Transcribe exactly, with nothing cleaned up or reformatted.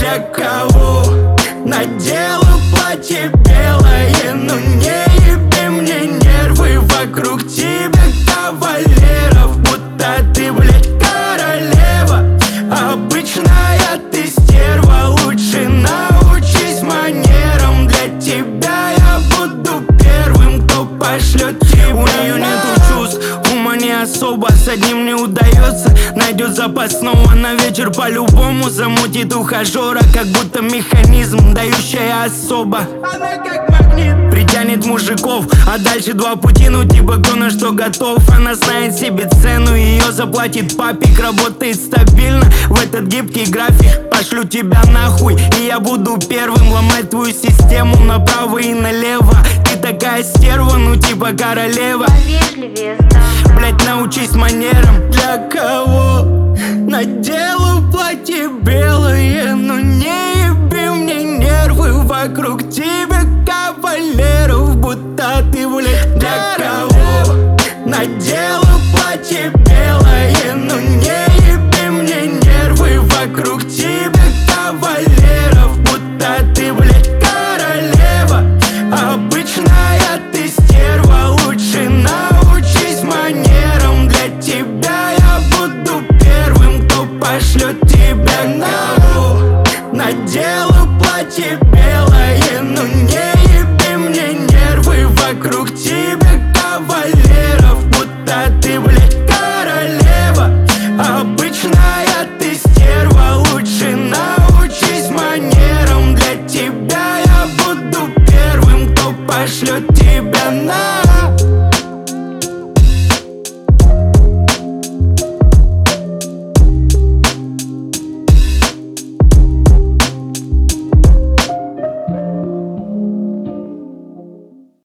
Для кого надела платье белое, но не еби мне нервы. Вокруг тебя кавалеров, будто ты, блядь, королева. Обычная ты стерва, лучше научись манерам. Для тебя я буду первым, кто пошлет тебя. У нее нету чувств, ума не особо, с одним не удается. Найдет запасного на вечер по-любому. Замутит ухажера, как будто механизм, дающая особа. Она как магнит, притянет мужиков, а дальше два пути, ну типа кто на что готов. Она знает себе цену, ее заплатит папик. Работает стабильно в этот гибкий график. Пошлю тебя нахуй, и я буду первым ломать твою систему направо и налево. Ты такая стерва, ну типа королева. Повежливее стал. Блять, научись манерам. Для кого надела платье белое, но не еби мне нервы. Вокруг тебя кавалеров, будто ты, блять, для кого надела платье белое, но не еби мне нервы. Вокруг тебя кавалеров, будто ты, блять, королева. Обычная ты стерва, лучше научись манерам. Для тебя я буду первым, кто пошлет тебя нахуй. Надела платье белое, но не еби мне нервы. Вокруг тебя кавалеров, будто ты, блядь, королева. Обычная ты стерва, лучше научись манерам. Для тебя я буду первым, кто пошлет тебя на